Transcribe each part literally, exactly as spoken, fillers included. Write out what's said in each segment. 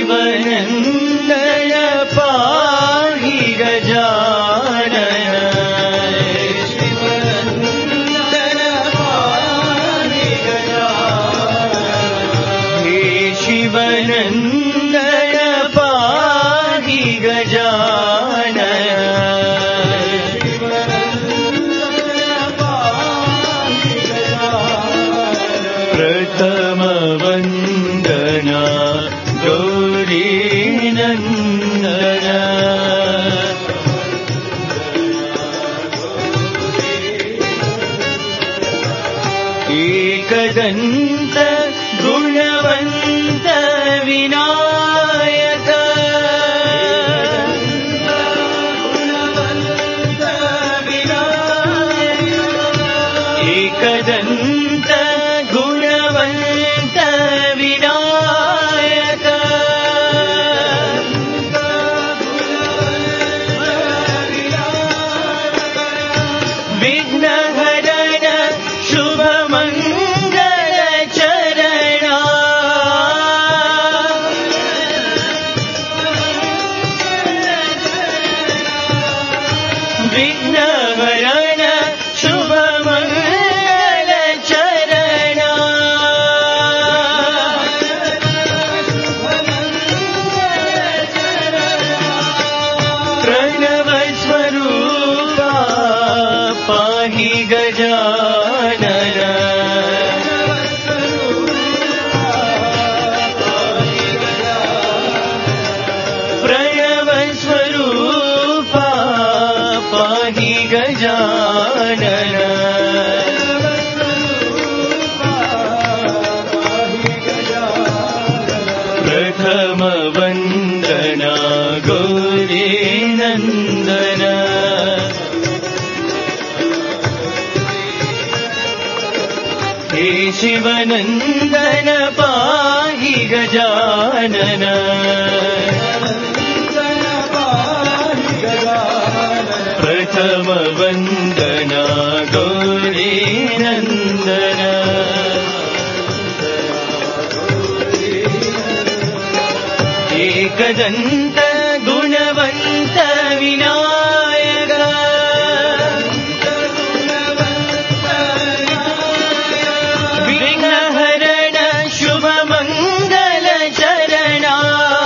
शिवनन्दन पाहि गजानन शिवनन्दन पाहि गजानन हे शिवनन्दन पाहि गजानन प्रथम वन्दना गौरी नन्दन एकदन्त गुणवन्त विनायक एकदन्त गुणवन्त विनायक विघ्नहरण शुभमङ्गल चरणा विघ्नहरण शुभमङ्गल चरणा प्रणव स्वरूपा पाहि गजानन प्रणव स्वरूपा पाहि गजानन प्रथम वन्दना गौरी नन्दन हे शिवनन्दन पाहि गजानन प्रथम वन्दना गौरी नन्दन एकदन्त गुणवन्त विनायक विघ्नहरण शुभमङ्गल चरणा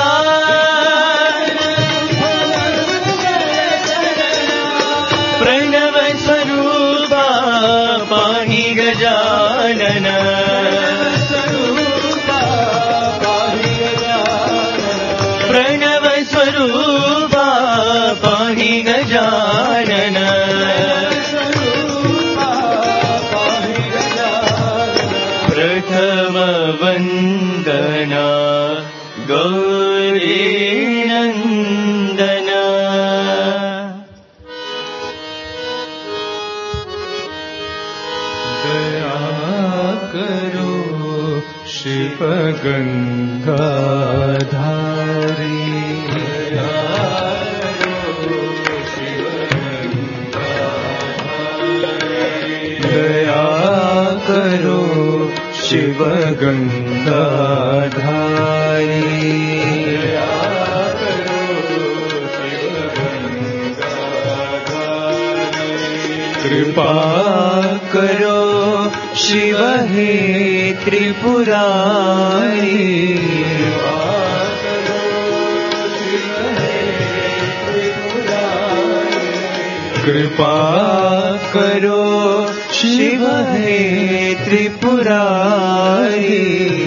प्रणव स्वरूपा पाहि गजानन प्रणव स्वरूपा पाहि गजानन प्रथम वन्दना गौरी नन्दन दया करो शिव गंगाधारी दया करो शिव गंगाधारी कृपा करो शिव हे त्रिपुरारी कृपा करो शिव हे त्रिपुरारी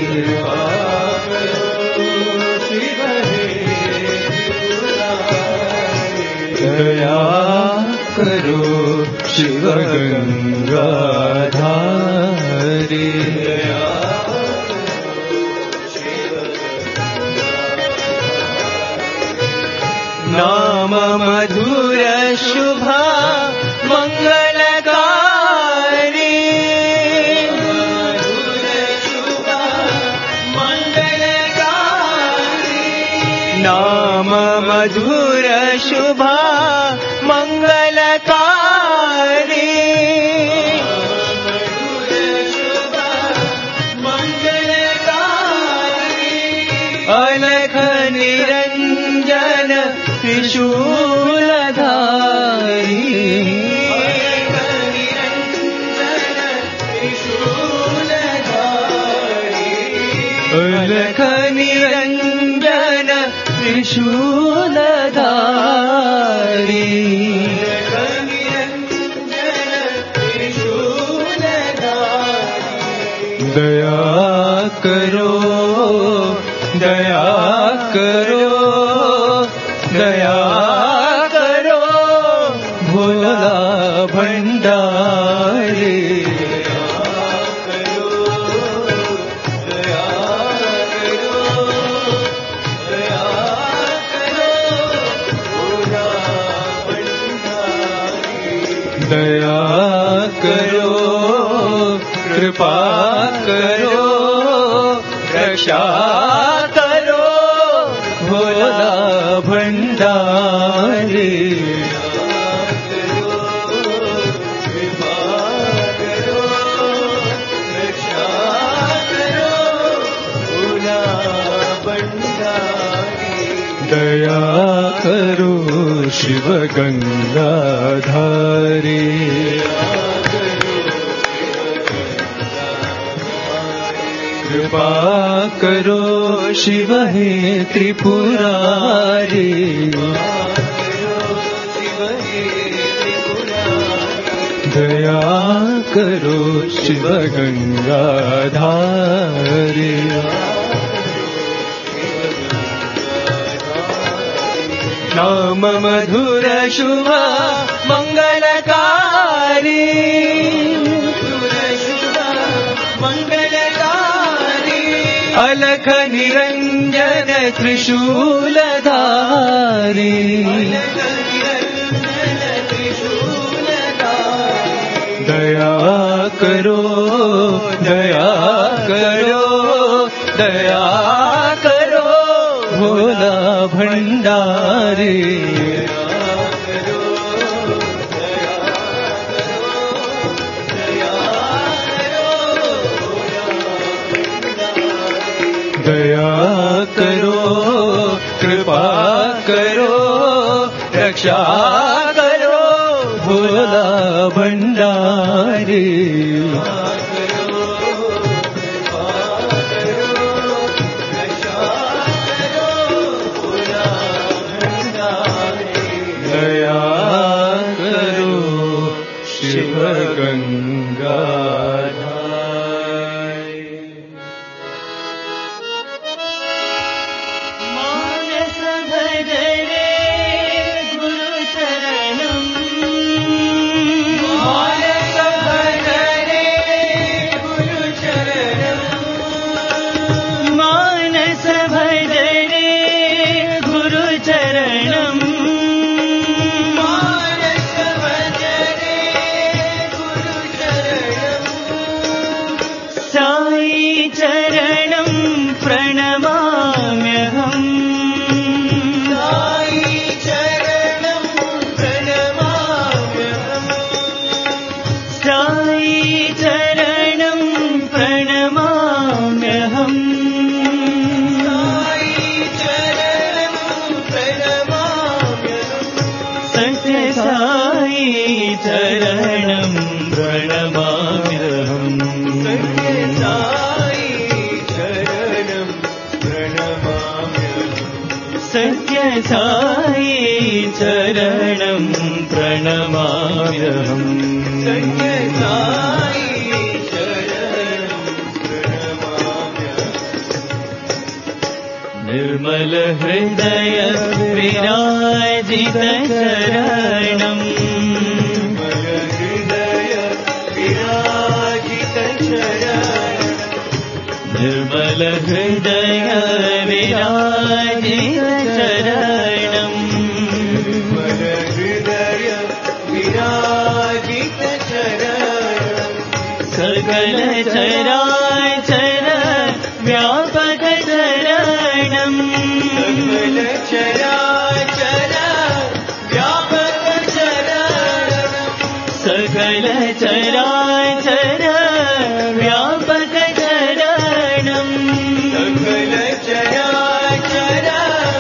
दया करो शिव गंगाधारी नाम मधुर शुभ मंगलकारी नाम मधुर शुभ मंगलकारी अलख निरंजन त्रिशूलधारी अलख निरंजन त्रिशूलधारी दया करो दया करो दया करो भोला भंडारी दया करो कृपा करो रक्षा करो भोला भंडारी दया करो शिव गंगाधारी कृपा करो शिव हे त्रिपुरारी दया करो शिव गंगाधारी नाम मधुर शुभ मंगलकारी अलख निरंजन त्रिशूलधारी दया करो दया करो दया करो भोला भंडारी दया करो कृपा करो रक्षा करो भोला भंडारी दया करो शिव गंगा साई चरणं प्रणमाम्यहम् निर्मल हृदय विराजित चरणम् निर्मल हृदय विराजित चरणम् सकल चराचर व्यापक चरणम् सकल चराचर व्यापक चरणम्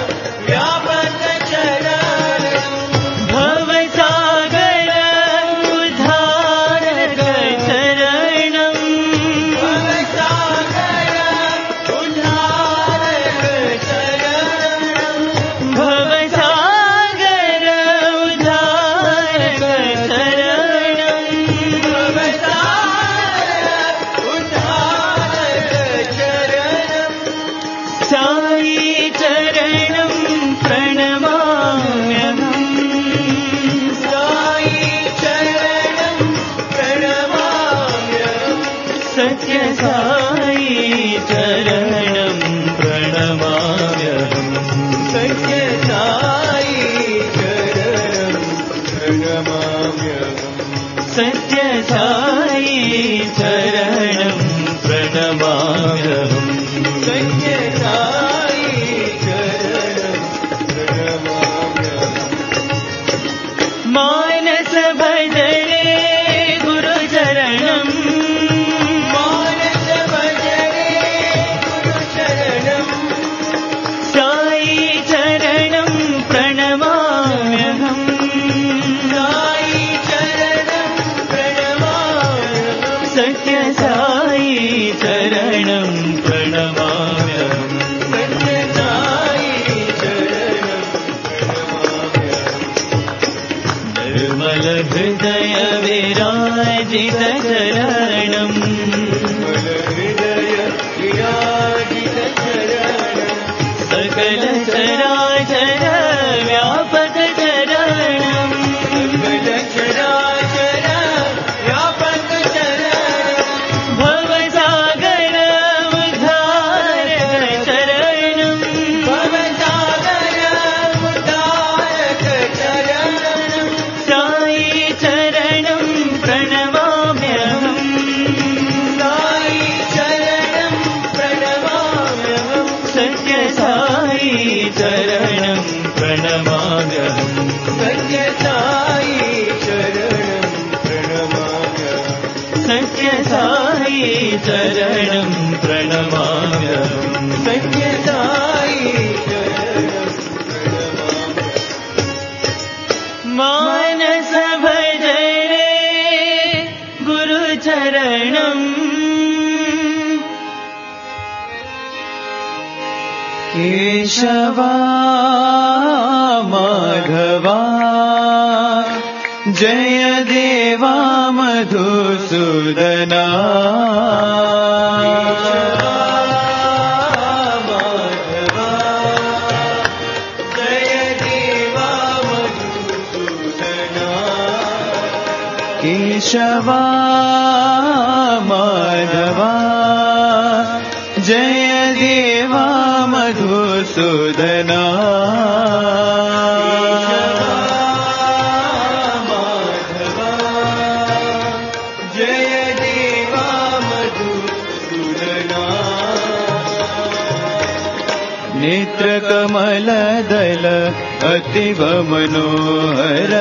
साई चरणं प्रणमाम्यहम् सत्य साई चरणं प्रणमाम्यहम् सत्य साई चरणं प्रणमाम्यहम् सत्य साई चरणं प्रणमाम्यहम् मानस भजने गुरुचरणं मानस भजने गुरुचरणं साई चरणं प्रणमाम्यहम् साई चरणं प्रणमाम्यहम् सत्य साई चरणं प्रणमाम्यहम् सत्य साई चरणं प्रणमाम्यहम् निर्मल हृदय विराजित चरणं निर्मल हृदय विराजित चरणं सकल चराचर व्यापक चरणं सकल चराचर व्यापक चरणं भवसागर उद्धारक चरणं भवसागर उद्धारक चरणं साई चरणं प्रणमाम्यहम् साई चरणं प्रणमाम्यहम् सत्य साई चरणं प्रणमाम्यहम् सत्य साई चरणं प्रणमाम्यहम् सत्य साई चरणं प्रणमाम्यहम् सत्य साई चरणं प्रणमाम्यहम् मानस भजने गुरुचरणम् केशवा माधवा जय देवा मधुसूदना माधवा जय देवा मधुसूदना केशवा माधवा जय देवा मधुसूदना माधवा जय देवा मधुसूदना नेत्रकमलदल अतीव मनोहर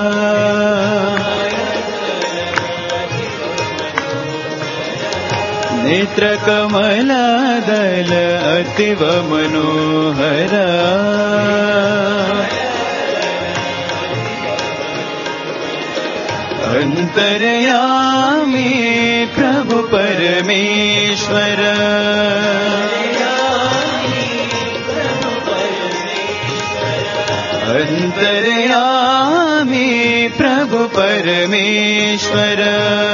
नेत्रकमलदल अतीव मनोहर अंतर्यामी प्रभु परमेश्वर अंतर्यामी प्रभु परमेश्वर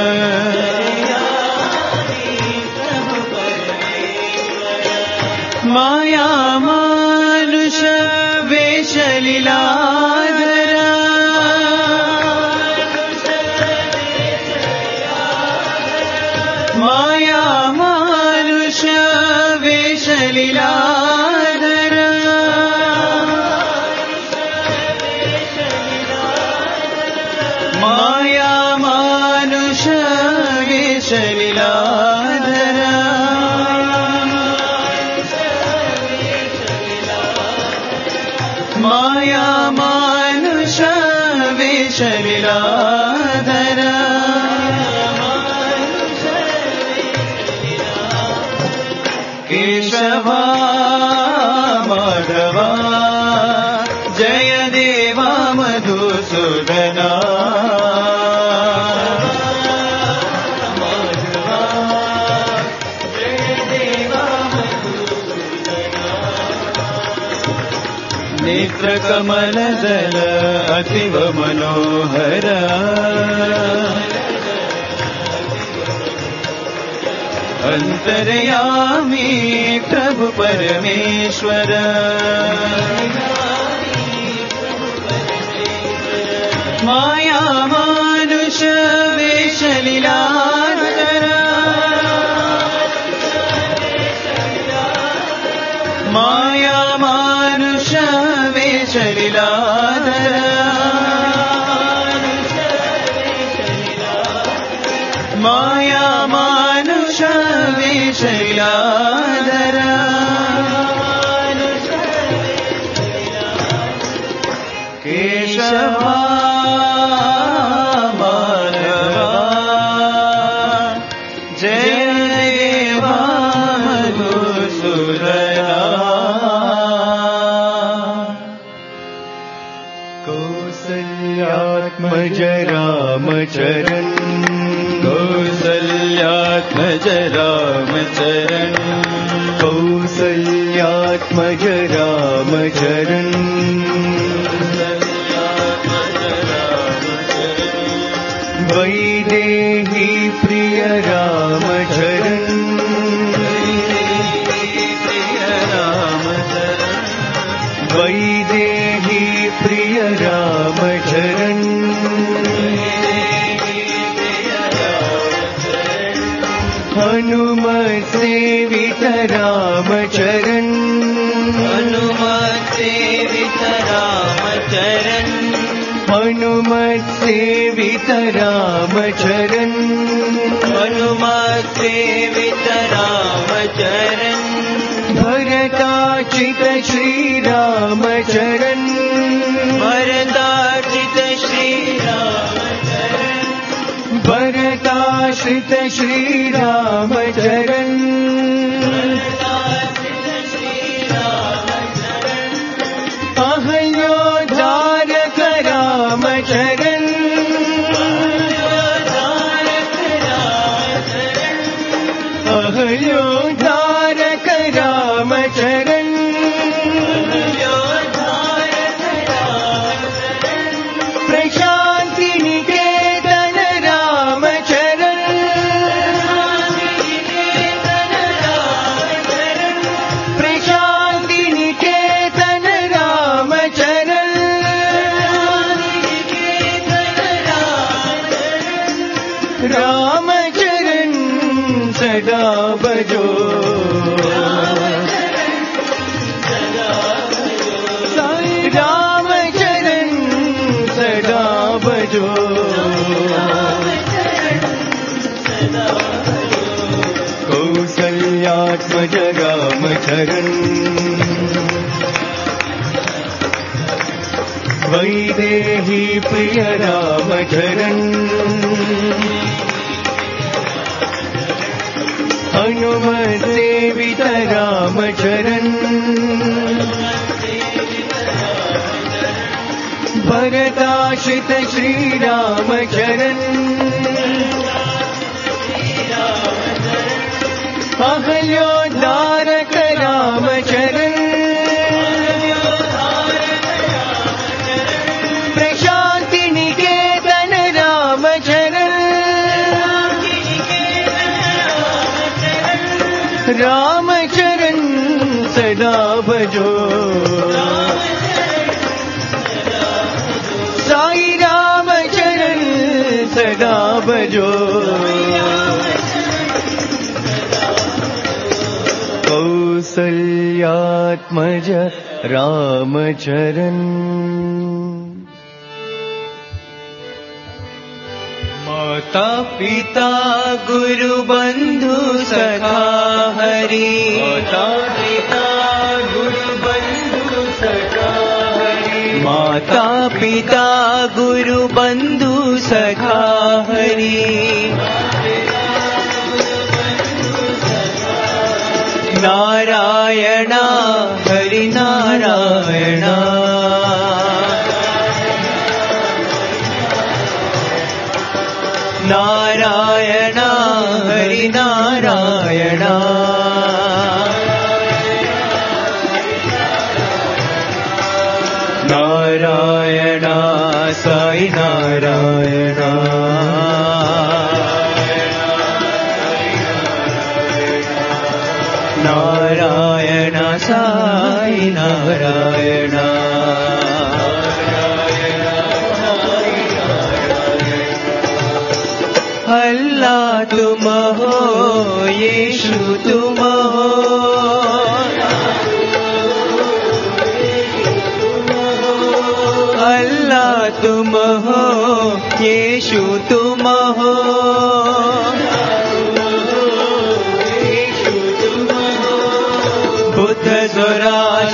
माया मानुष वेशलीलाधर माया मानुष वेशलीलाधर माया मानुष वेशलीलाधर माया मानुष वेशलीलाधर केशवा माधवा जय देवा मधुसूदना माधवा जय देवा मधुसूदना नेत्रकमलदल अतीव मनोहर अंतर्यामी प्रभु परमेश्वर माया मानुष वेशलीलाधर शैलाधर केशवा माधवा जय देवा मधुसूदना कौसल्यात्मज रामचरण कौसल्यात्मज रामचरण कौसल्यात्मज रामचरण वैदेही प्रिय रामचरण वैदेही प्रिय रामचरण हनुमत सेवित रामचरण हनुमत सेवित रामचरण हनुमत सेवित रामचरण हनुमत सेवित रामचरण भरताचित श्री रामचरण भरताचित श्री रामचरण भरताश्रित श्री रामचरण अहल्योद्धारक रामचरण अहल्योद्धारक रामचरण प्रशांति निकेतन रामचरण प्रशांति निकेतन रामचरण रामचरण सदा भजो रामचरण सदा भजो कौसल्यात्मज रामचरण वैदेही प्रिय रामचरण हनुमत सेवित रामचरण भरताश्रित श्री रामचरण अहल्योद्धारक रामचरण प्रशांति निकेतन रामचरण रामचरण सदा भजो साई रामचरण सदा भजो कौसल्यात्मज रामचरण माता पिता गुरु बंधु सखा हरि माता पिता गुरु बंधु सखा हरि माता पिता गुरु बंधु सखा हरि नारायण हरि नारायण नारायण हरि नारायण नारायण साई नारायण नारायण साई नारायण अल्लाह तुम हो यीशु तुम हो अल्लाह तुम हो यीशु तुम हो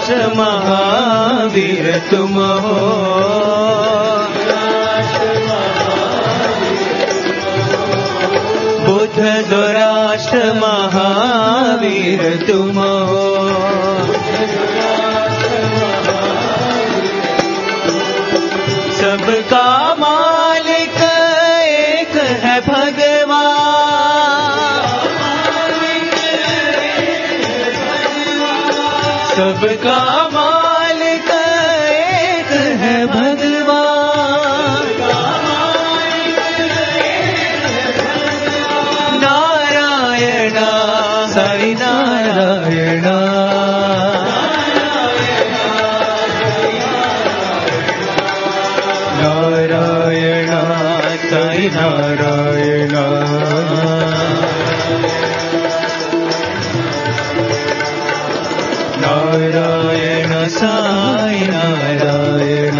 राष्ट्र महावीर तुम हो। बुद्ध जो राष्ट्र महावीर तुम हो। सबका मालिक एक है भगवान, सबका मालिक एक है भगवान। नारायण साई नारायण, नारायण साई नारायण, नारायण साई नारायण।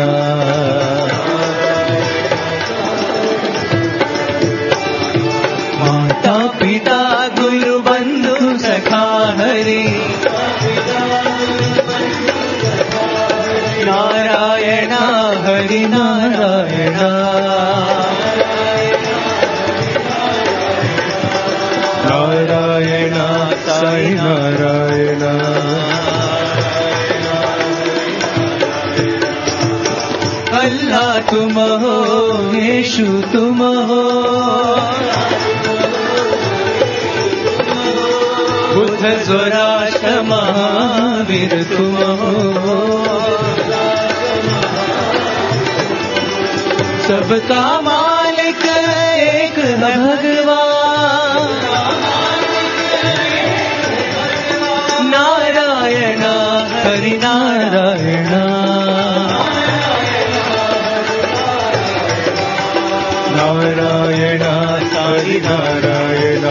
माता पिता गुरु बंधु सखा हरि, नारायण हरि नारायण, नारायण साई नारायण। अल्लाह तुम हो, यीशु तुम हो, बुद्ध जो राष्ट्र महावीर तुम हो। सबका मालिक एक है भगवान, नारायण हरि नारायण, नारायण साई नारायण,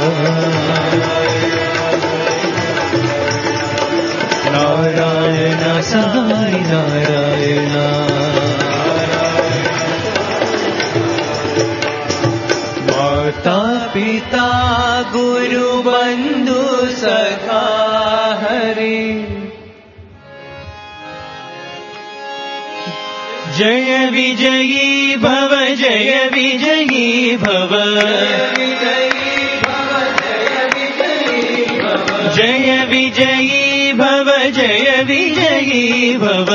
नारायण साई नारायण। माता पिता गुरु बंधु सखा हरि, जय विजयी भव जय विजयी भव, जय विजयी भव जय विजयी भव,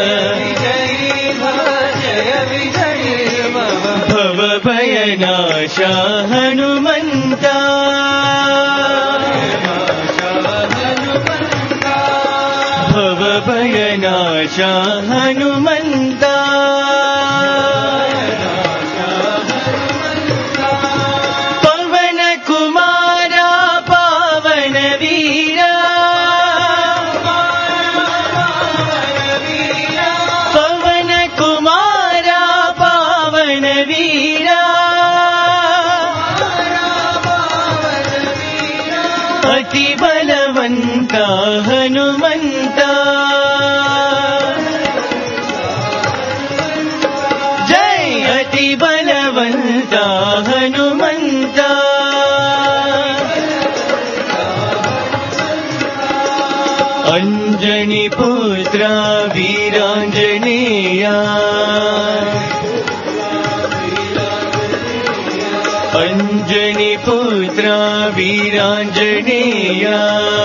भव भयनाशा हनुमन्ता, भव भयनाशा हनुमन्ता, पवन कुमारा पावन वीरा, पवन कुमारा पावन वीरा, अति बलवंता हनुमंता, जय अति बलवंता हनुमंता। अंजनी पुत्रा वीरांजनेया, अंजनी पुत्रा वीरांजनेया,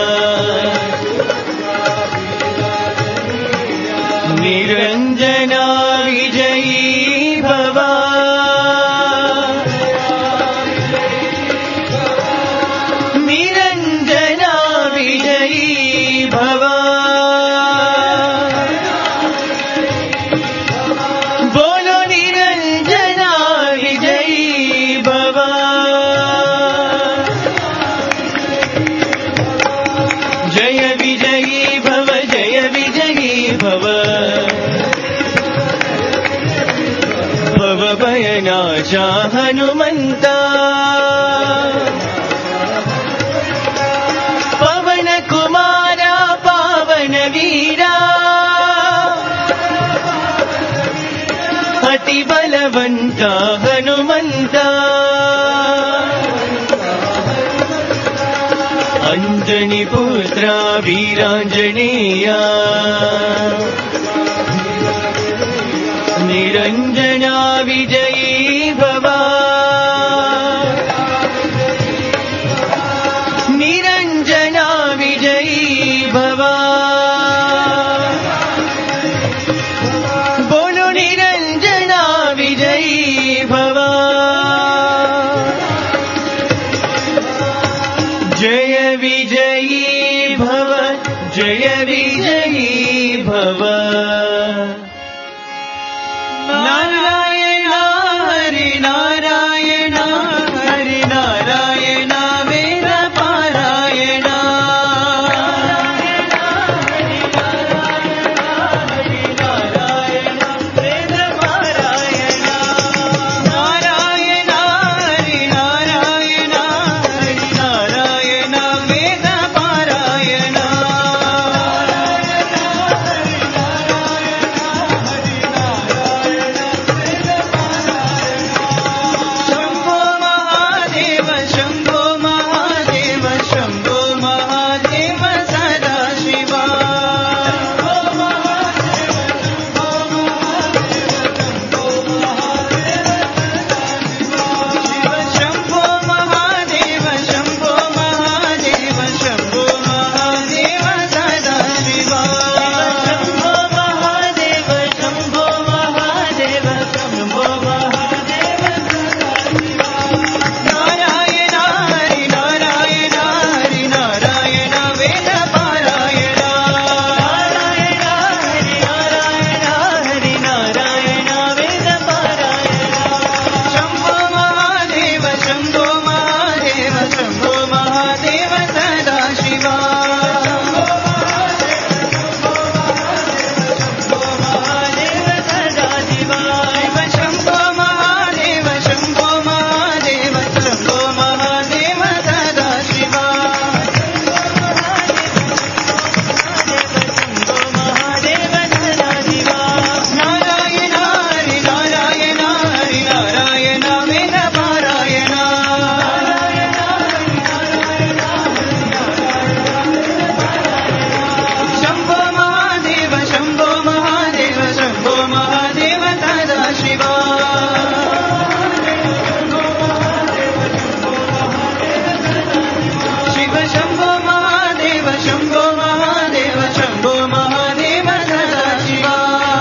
निरंजना विजयी भवा, निरंजना विजयी भवा, बोलो निरंजना विजयी भवा, जय विजयी भव जय विजयी भव, भव भयनाशा हनुमन्ता, पवन कुमारा पावन वीरा, अति बलवंता हनुमंता, अंजनी पुत्रा वीरांजनेया निरंजना विजयी भव निरंजना विजयी भव बोलो निरंजना विजयी भव जय विजयी भव जय विजयी भव नारायण हरि नारायण हरि नारायण वेद पारायण वेद पारायण नारायण हरि नारायण हरि नारायण वेद पारायण शंभो महादेव शंभो महादेव शंभो महादेव सदा शिवा शंभो महादेव शंभो महादेव शंभो महादेव सदा शिवा शंभो महादेव शंभो महादेव शंभो महादेव नारायण हरि नारायण हरि नारायण वेद पारायण नारायण हरि नारायण हरि नारायण वेद पारायण शंभो महादेव शंभो महादेव शंभो महादेव सदा शिवा महादेव सदा शिवा शंभो महादेव शंभो महादेव शंभो महादेव सदा शिवा शंभो महादेव सदा शिवा नारायण हरि नारायण हरि नारायण वेद पारायण शंभो महादेव शंभो महादेव शंभो महादेव सदा शिवा शिव शंभो महादेव शंभो महादेव शंभो महादेव सदा शिवा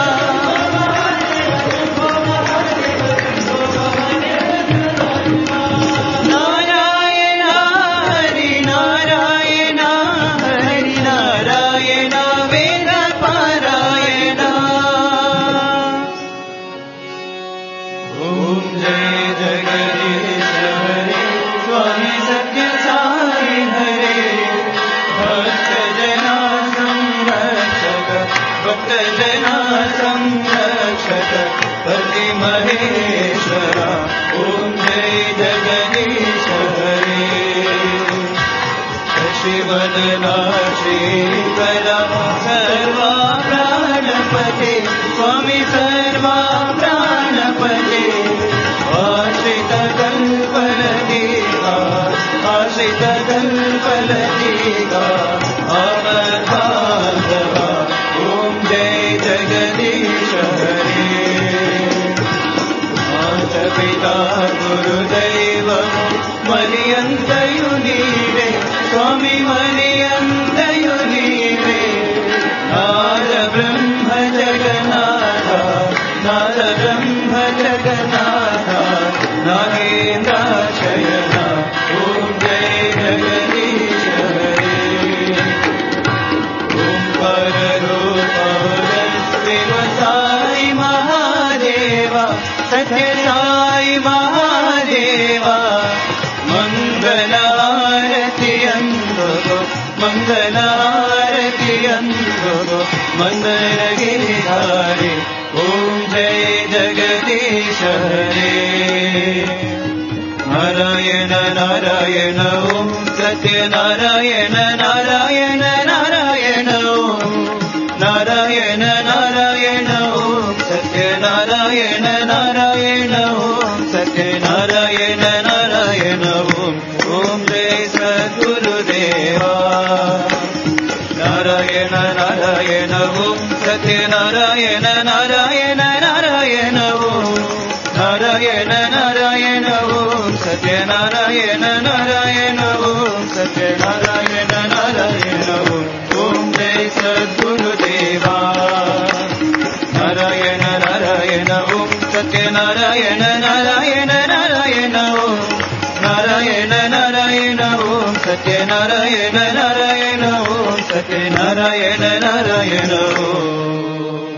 नारायण हरि नारायण हरि नारायण वेद पारायण ओम जय जगदीश हरे स्वामी सत्य साई हरे भक्त जना संरक्षक भक्त जना संरक्षक पति महेश्वरा ओम जय जगदीश हरे शशिवदना श्रीकरा सर्वा प्राणपते स्वामी सर्वा प्राणपते आश्रित कल्पलतिका आश्रित कल्पलतिका अवधाधवा ओम जय जगदीश हरे मात पिता गुरुदैव मनियन्तयु नीवे स्वामी मनियन्तयु नीवे नाद ब्रह्म जगन्नाथ नाद ब्रह्म जगन्नाथ नागेन्द्राशयन ओम जय जगदीश हरे ओंकार रूप शिव साई महादेवा सत्य साई महादेवा मंगलारति अंदो मंगलारति अंदो मंगल गिरिधारी ओम जय जगदीश हरे नारायण नारायण ओम सत्य नारायण नारायण नारायण ओम नारायण नारायण ओम सत्य नारायण नारायण ओम सत्य नारायण नारायण ओम ओम जय सद्गुरुदेवा సత్యనారాయణ నారాయణ నారాయణ ఓం నారాయణ నారాయణ ఓం సత్యనారాయణ నారాయణ ఓం సత్యనారాయణ నారాయణ ఓం ఓం జయ సద్గురుదేవా నారాయణ నారాయణ ఓం సత్యనారాయణ నారాయణ నారాయణ ఓం నారాయణ నారాయణ ఓం సత్యనారాయణ నారాయణ ఓం సత్యనారాయణ నారాయణ ఓం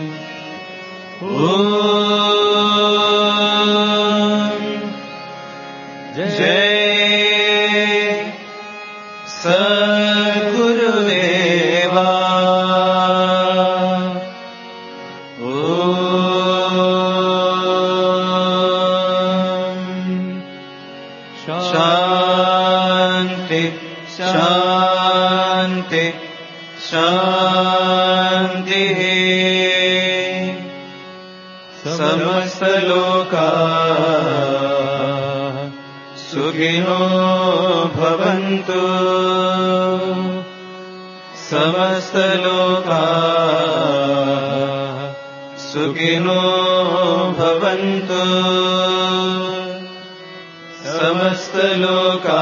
ఓం జయ సద్గురుదేవా శాంతి శాంతి శాంతి సమస్తలోకా సుఖినో భవంతు సమస్తలోకా సుఖినో భవంతు సమస్తలోకా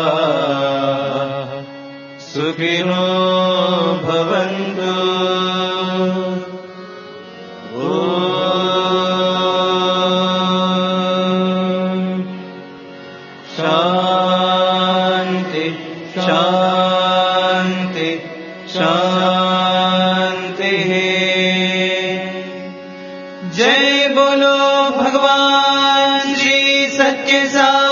సుఖినో భవంతు ఓం శాంతి శాంతి శాంతి జై బోలో భగవాన్ శ్రీ సత్య సాయి